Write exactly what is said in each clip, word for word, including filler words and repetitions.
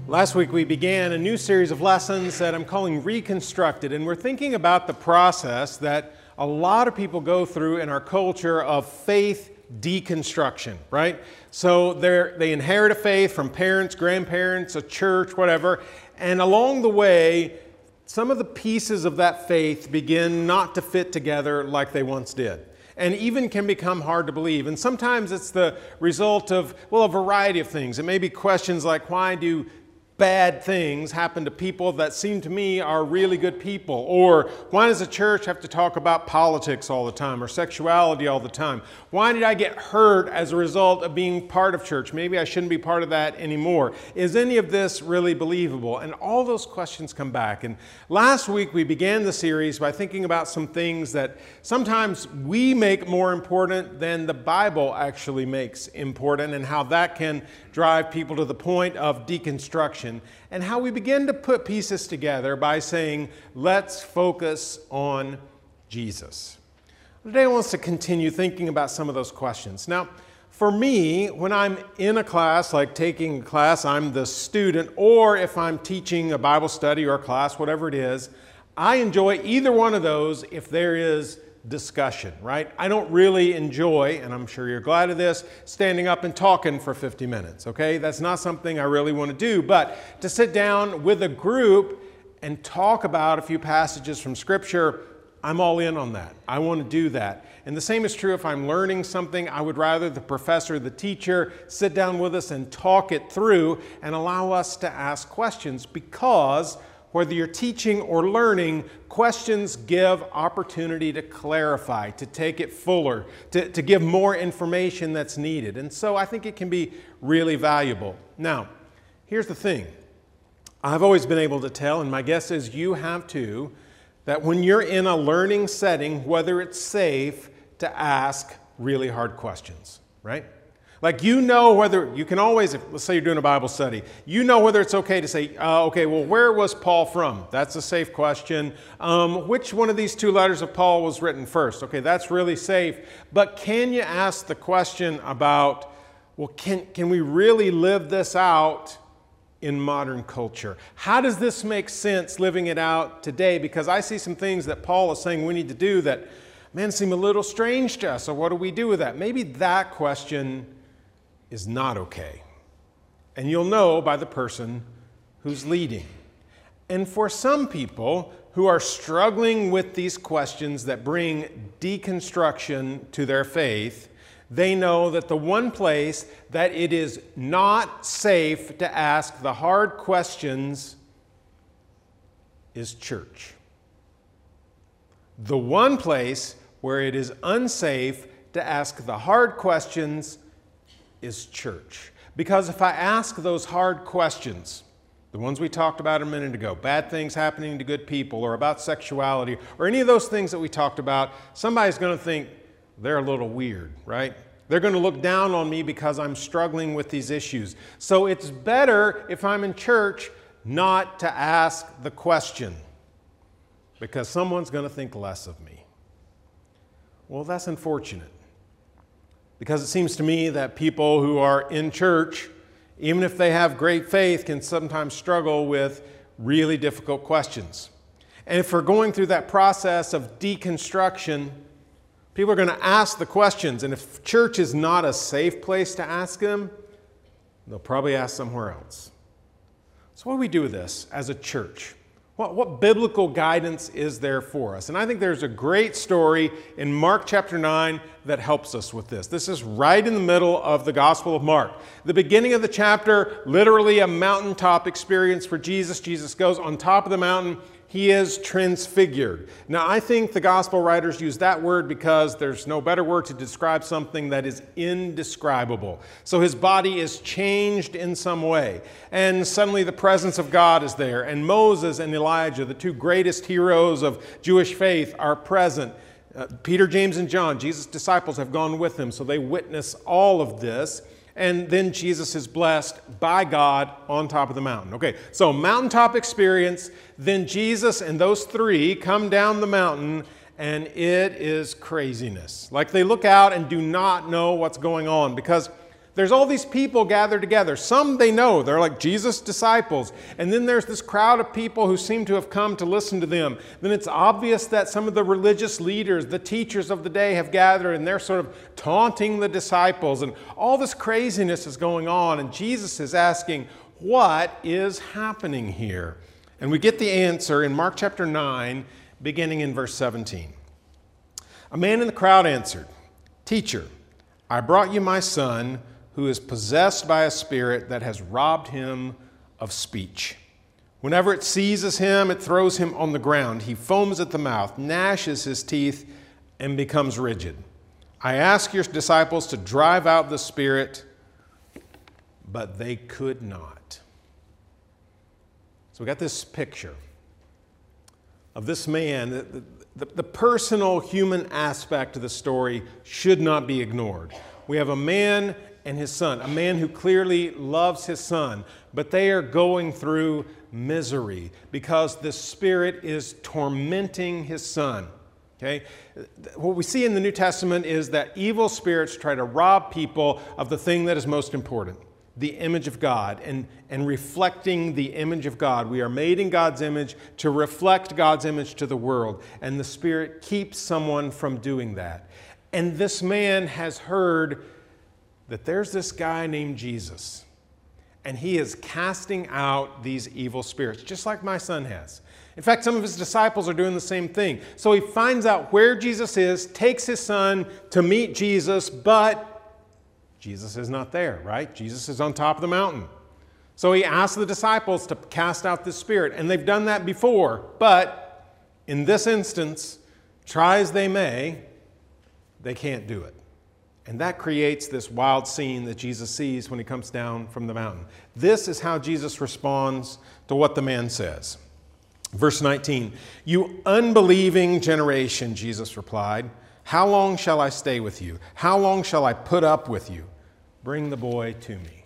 Last week we began a new series of lessons that I'm calling Reconstructed, and we're thinking about the process that a lot of people go through in our culture of faith deconstruction, right? So they're, they inherit a faith from parents, grandparents, a church, whatever, and along the way, some of the pieces of that faith begin not to fit together like they once did, and even can become hard to believe. And sometimes it's the result of, well, a variety of things. It may be questions like, why do bad things happen to people that seem to me are really good people? Or why does a church have to talk about politics all the time or sexuality all the time? Why did I get hurt as a result of being part of church? Maybe I shouldn't be part of that anymore. Is any of this really believable? And all those questions come back. And last week we began the series by thinking about some things that sometimes we make more important than the Bible actually makes important, and how that can drive people to the point of deconstruction, and how we begin to put pieces together by saying, let's focus on Jesus. Today I want us to continue thinking about some of those questions. Now, for me, when I'm in a class, like taking a class, I'm the student, or if I'm teaching a Bible study or a class, whatever it is, I enjoy either one of those if there is discussion, right? I don't really enjoy, and I'm sure you're glad of this, standing up and talking for fifty minutes, okay? That's not something I really want to do, but to sit down with a group and talk about a few passages from Scripture, I'm all in on that. I want to do that. And the same is true if I'm learning something. I would rather the professor, the teacher, sit down with us and talk it through and allow us to ask questions, because whether you're teaching or learning, questions give opportunity to clarify, to take it fuller, to, to give more information that's needed. And so I think it can be really valuable. Now, here's the thing. I've always been able to tell, and my guess is you have too, that when you're in a learning setting, whether it's safe to ask really hard questions, right? Like, you know whether, you can always, if, let's say you're doing a Bible study, you know whether it's okay to say, uh, okay, well, where was Paul from? That's a safe question. Um, which one of these two letters of Paul was written first? Okay, that's really safe. But can you ask the question about, well, can, can we really live this out in modern culture? How does this make sense living it out today? Because I see some things that Paul is saying we need to do that, man, seem a little strange to us. So what do we do with that? Maybe that question is not okay. And you'll know by the person who's leading. And for some people who are struggling with these questions that bring deconstruction to their faith, they know that the one place that it is not safe to ask the hard questions is church. The one place where it is unsafe to ask the hard questions is church. Because if I ask those hard questions, the ones we talked about a minute ago, bad things happening to good people, or about sexuality, or any of those things that we talked about, somebody's going to think they're a little weird, right? They're going to look down on me because I'm struggling with these issues. So it's better, if I'm in church, not to ask the question, because someone's going to think less of me. Well, that's unfortunate. Because it seems to me that people who are in church, even if they have great faith, can sometimes struggle with really difficult questions. And if we're going through that process of deconstruction, people are going to ask the questions. And if church is not a safe place to ask them, they'll probably ask somewhere else. So what do we do with this as a church? What, what biblical guidance is there for us? And I think there's a great story in Mark chapter nine that helps us with this. This is right in the middle of the Gospel of Mark. The beginning of the chapter, literally a mountaintop experience for Jesus. Jesus goes on top of the mountain. He is transfigured. Now, I think the gospel writers use that word because there's no better word to describe something that is indescribable. So his body is changed in some way. And suddenly the presence of God is there. And Moses and Elijah, the two greatest heroes of Jewish faith, are present. Uh, Peter, James, and John, Jesus' disciples, have gone with him. So they witness all of this. And then Jesus is blessed by God on top of the mountain. Okay, so mountaintop experience. Then Jesus and those three come down the mountain, and it is craziness. Like, they look out and do not know what's going on, because There's all these people gathered together. Some they know, they're like Jesus' disciples. And then there's this crowd of people who seem to have come to listen to them. Then it's obvious that some of the religious leaders, the teachers of the day have gathered, and they're sort of taunting the disciples. And all this craziness is going on, and Jesus is asking, what is happening here? And we get the answer in Mark chapter nine, beginning in verse seventeen. A man in the crowd answered, "Teacher, I brought you my son, who is possessed by a spirit that has robbed him of speech. Whenever it seizes him, it throws him on the ground. He foams at the mouth, gnashes his teeth, and becomes rigid. I asked your disciples to drive out the spirit, but they could not." So we got this picture of this man. The, the, the personal human aspect of the story should not be ignored. We have a man and his son, a man who clearly loves his son, but they are going through misery because the spirit is tormenting his son. Okay? What we see in the New Testament is that evil spirits try to rob people of the thing that is most important, the image of God, and, and reflecting the image of God. We are made in God's image to reflect God's image to the world, and the spirit keeps someone from doing that. And this man has heard that there's this guy named Jesus, and he is casting out these evil spirits, just like my son has. In fact, some of his disciples are doing the same thing. So he finds out where Jesus is, takes his son to meet Jesus, but Jesus is not there, right? Jesus is on top of the mountain. So he asks the disciples to cast out this spirit, and they've done that before, but in this instance, try as they may, they can't do it. And that creates this wild scene that Jesus sees when he comes down from the mountain. This is how Jesus responds to what the man says. Verse nineteen, "You unbelieving generation," Jesus replied, "how long shall I stay with you? How long shall I put up with you? Bring the boy to me."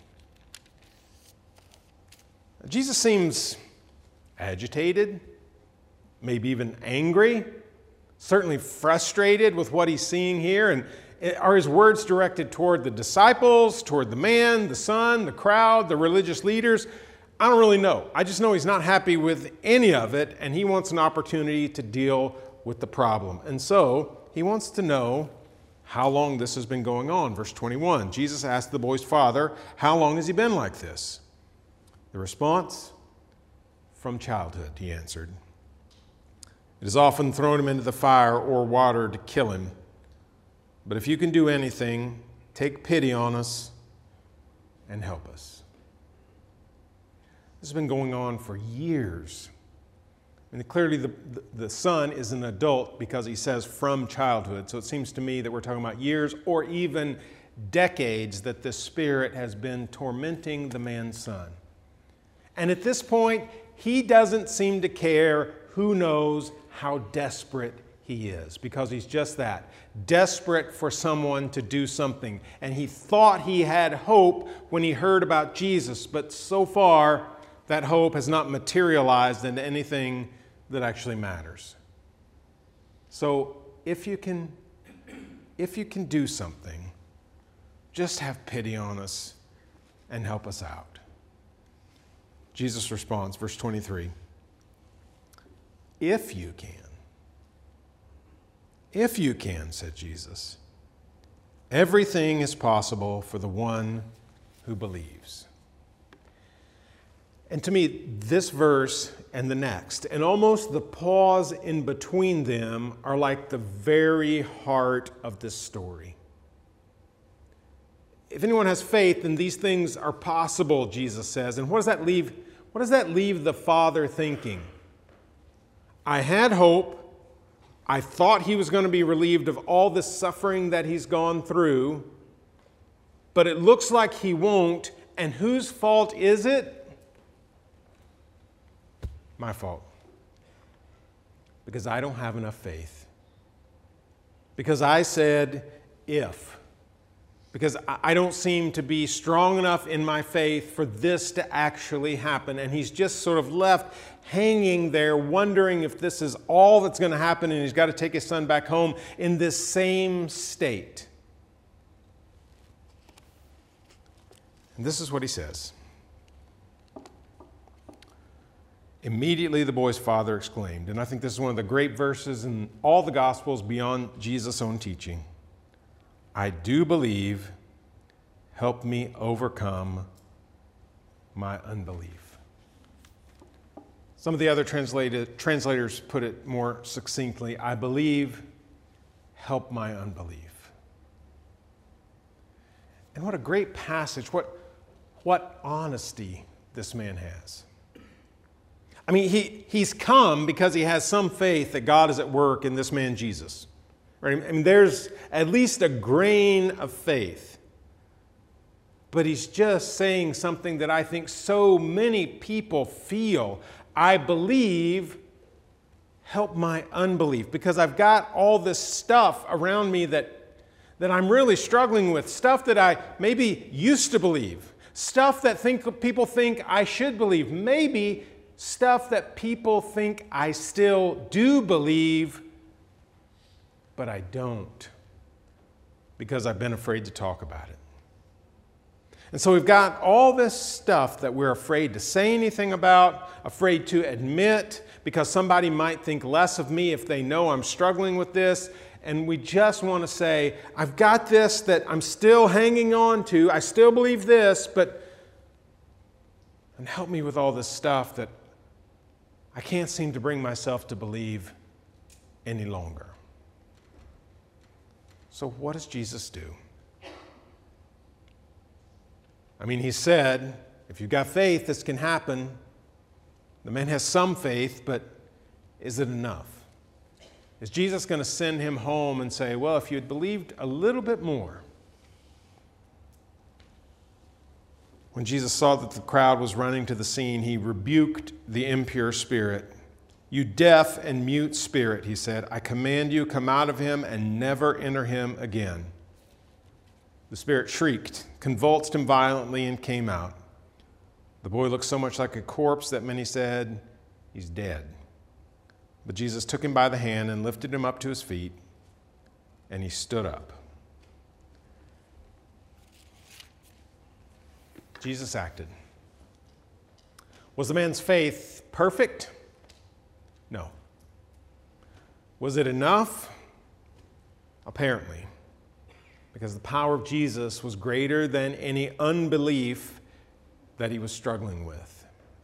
Jesus seems agitated, maybe even angry, certainly frustrated with what he's seeing here. And are his words directed toward the disciples, toward the man, the son, the crowd, the religious leaders? I don't really know. I just know he's not happy with any of it, and he wants an opportunity to deal with the problem. And so he wants to know how long this has been going on. Verse twenty-one, Jesus asked the boy's father, "How long has he been like this?" The response, "From childhood," he answered. "It has often thrown him into the fire or water to kill him. But if you can do anything, take pity on us and help us." This has been going on for years. I mean, clearly the, the, the son is an adult because he says from childhood. So it seems to me that we're talking about years or even decades that the spirit has been tormenting the man's son. And at this point, he doesn't seem to care who knows how desperate he is, because he's just that, desperate for someone to do something. And he thought he had hope when he heard about Jesus, but so far that hope has not materialized into anything that actually matters. So if you can, if you can do something, just have pity on us and help us out. Jesus responds, verse twenty-three, "If you can." "If you can," said Jesus. "Everything is possible for the one who believes." And to me, this verse and the next, and almost the pause in between them, are like the very heart of this story. If anyone has faith, then these things are possible, Jesus says. And what does that leave? What does that leave the father thinking? I had hope. I thought he was going to be relieved of all the suffering that he's gone through, but it looks like he won't. And whose fault is it? My fault. Because I don't have enough faith. Because I said, if. Because I don't seem to be strong enough in my faith for this to actually happen. And he's just sort of left hanging there, wondering if this is all that's going to happen, and he's got to take his son back home in this same state. And this is what he says. Immediately the boy's father exclaimed, and I think this is one of the great verses in all the Gospels beyond Jesus' own teaching, I do believe, help me overcome my unbelief. Some of the other translated, translators put it more succinctly, I believe, help my unbelief. And what a great passage, what, what honesty this man has. I mean, he, he's come because he has some faith that God is at work in this man Jesus. Right? I mean, there's at least a grain of faith. But he's just saying something that I think so many people feel. I believe, help my unbelief. Because I've got all this stuff around me that, that I'm really struggling with. Stuff that I maybe used to believe. Stuff that think, people think I should believe. Maybe stuff that people think I still do believe, but I don't, because I've been afraid to talk about it. And so we've got all this stuff that we're afraid to say anything about, afraid to admit, because somebody might think less of me if they know I'm struggling with this. And we just want to say, I've got this that I'm still hanging on to. I still believe this, but and help me with all this stuff that I can't seem to bring myself to believe any longer. So what does Jesus do? I mean, he said, if you've got faith, this can happen. The man has some faith, but is it enough? Is Jesus going to send him home and say, well, if you had believed a little bit more? When Jesus saw that the crowd was running to the scene, he rebuked the impure spirit. You deaf and mute spirit, he said, I command you, come out of him and never enter him again. The spirit shrieked, convulsed him violently, and came out. The boy looked so much like a corpse that many said, he's dead. But Jesus took him by the hand and lifted him up to his feet, and he stood up. Jesus acted. Was the man's faith perfect? No. Was it enough? Apparently. Because the power of Jesus was greater than any unbelief that he was struggling with.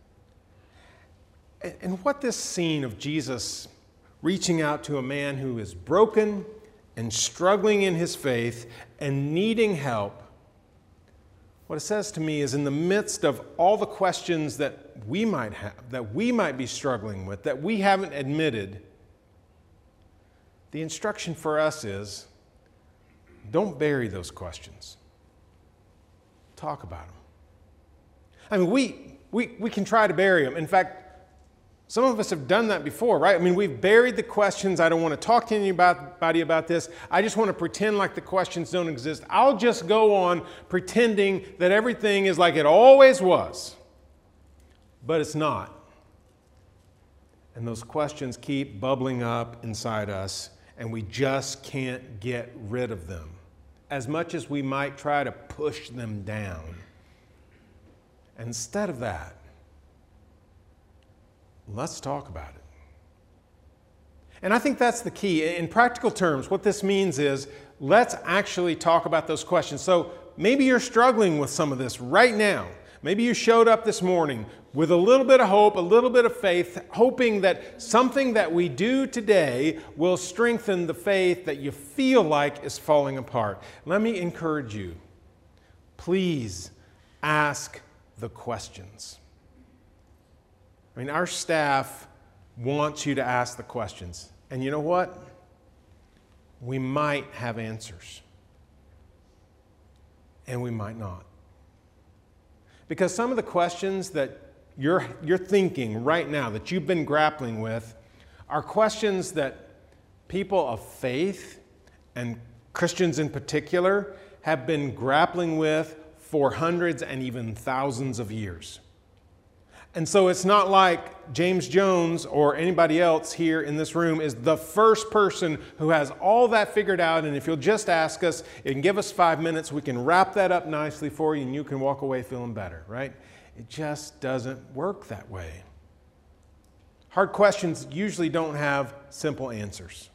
And what this scene of Jesus reaching out to a man who is broken and struggling in his faith and needing help, what it says to me is in the midst of all the questions that we might have, that we might be struggling with, that we haven't admitted, the instruction for us is, don't bury those questions. Talk about them. I mean, we, we, we can try to bury them. In fact, some of us have done that before, right? I mean, we've buried the questions. I don't want to talk to anybody about this. I just want to pretend like the questions don't exist. I'll just go on pretending that everything is like it always was. But it's not. And those questions keep bubbling up inside us, and we just can't get rid of them, as much as we might try to push them down. And instead of that, let's talk about it. And I think that's the key. In practical terms, what this means is let's actually talk about those questions. So maybe you're struggling with some of this right now. Maybe you showed up this morning with a little bit of hope, a little bit of faith, hoping that something that we do today will strengthen the faith that you feel like is falling apart. Let me encourage you. Please ask the questions. I mean, our staff wants you to ask the questions. And you know what? We might have answers. And we might not. Because some of the questions that you're, you're thinking right now, that you've been grappling with, are questions that people of faith, and Christians in particular, have been grappling with for hundreds and even thousands of years. And so it's not like James Jones or anybody else here in this room is the first person who has all that figured out. And if you'll just ask us and give us five minutes, we can wrap that up nicely for you and you can walk away feeling better, right? It just doesn't work that way. Hard questions usually don't have simple answers.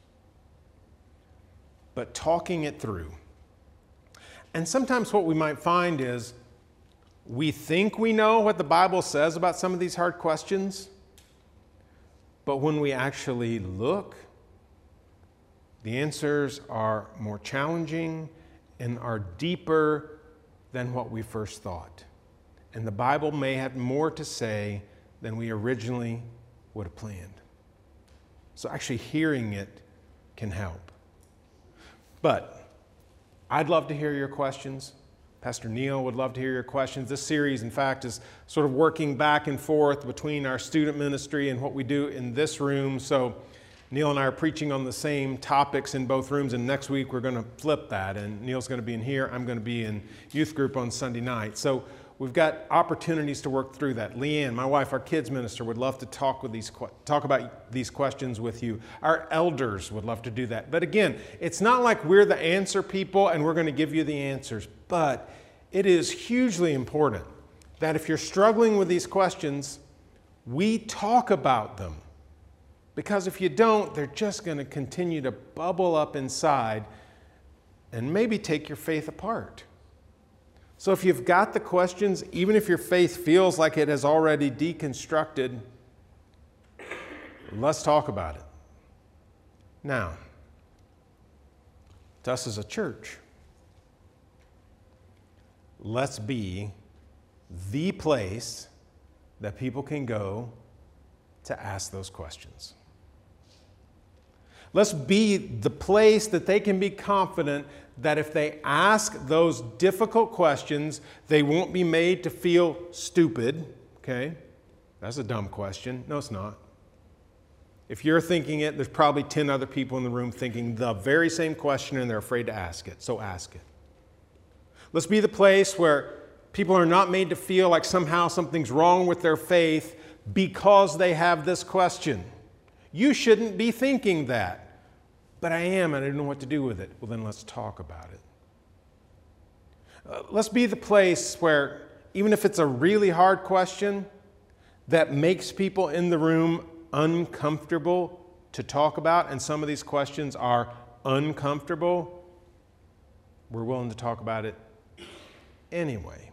But talking it through. And sometimes what we might find is we think we know what the Bible says about some of these hard questions, but when we actually look, the answers are more challenging and are deeper than what we first thought. And the Bible may have more to say than we originally would have planned. So actually hearing it can help. But I'd love to hear your questions. Pastor Neil would love to hear your questions. This series, in fact, is sort of working back and forth between our student ministry and what we do in this room. So Neil and I are preaching on the same topics in both rooms, and next week we're going to flip that. And Neil's going to be in here. I'm going to be in youth group on Sunday night. So we've got opportunities to work through that. Leanne, my wife, our kids minister, would love to talk with these talk about these questions with you. Our elders would love to do that. But again, it's not like we're the answer people and we're going to give you the answers. But it is hugely important that if you're struggling with these questions, we talk about them. Because if you don't, they're just going to continue to bubble up inside and maybe take your faith apart. So if you've got the questions, even if your faith feels like it has already deconstructed, let's talk about it. Now, to us as a church, let's be the place that people can go to ask those questions. Let's be the place that they can be confident that if they ask those difficult questions, they won't be made to feel stupid. Okay? That's a dumb question. No, it's not. If you're thinking it, there's probably ten other people in the room thinking the very same question and they're afraid to ask it. So ask it. Let's be the place where people are not made to feel like somehow something's wrong with their faith because they have this question. You shouldn't be thinking that. But I am, and I don't know what to do with it. Well, then let's talk about it. Uh, let's be the place where, even if it's a really hard question that makes people in the room uncomfortable to talk about, and some of these questions are uncomfortable, we're willing to talk about it anyway.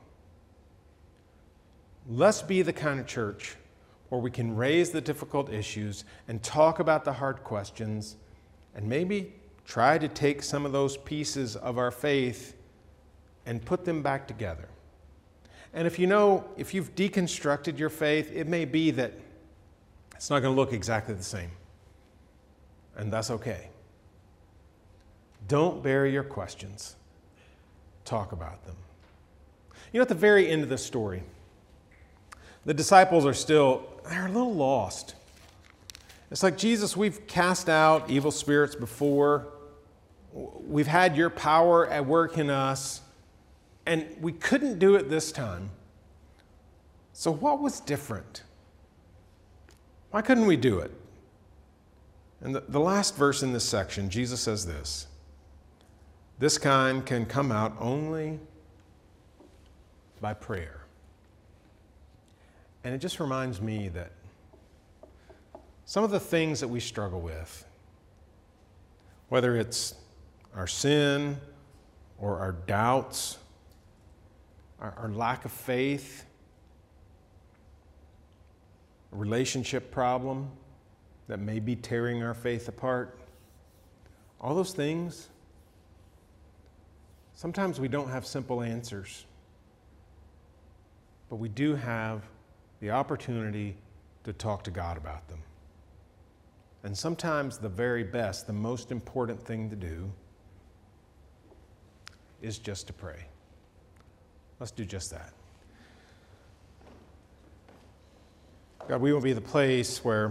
Let's be the kind of church where we can raise the difficult issues and talk about the hard questions and maybe try to take some of those pieces of our faith and put them back together. And if you know, if you've deconstructed your faith, it may be that it's not going to look exactly the same. And that's okay. Don't bury your questions. Talk about them. You know, at the very end of the story, the disciples are still, they're a little lost. It's like, Jesus, we've cast out evil spirits before. We've had your power at work in us, and we couldn't do it this time. So what was different? Why couldn't we do it? And the, the last verse in this section, Jesus says this: this kind can come out only by prayer. And it just reminds me that some of the things that we struggle with, whether it's our sin or our doubts, our, our lack of faith, a relationship problem that may be tearing our faith apart, all those things, sometimes we don't have simple answers, but we do have the opportunity to talk to God about them. And sometimes the very best, the most important thing to do is just to pray. Let's do just that. God, we will be the place where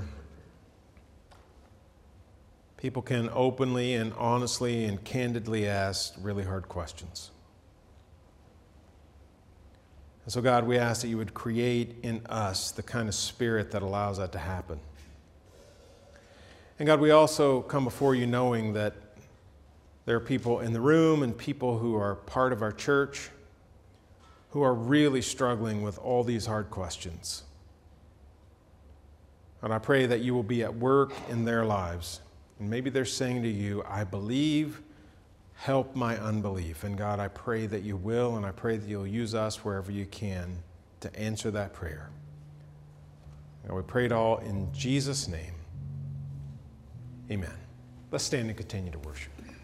people can openly and honestly and candidly ask really hard questions. And so, God, we ask that you would create in us the kind of spirit that allows that to happen. And God, we also come before you knowing that there are people in the room and people who are part of our church who are really struggling with all these hard questions. And I pray that you will be at work in their lives. And maybe they're saying to you, I believe, help my unbelief. And God, I pray that you will, and I pray that you'll use us wherever you can to answer that prayer. And we pray it all in Jesus' name. Amen. Let's stand and continue to worship.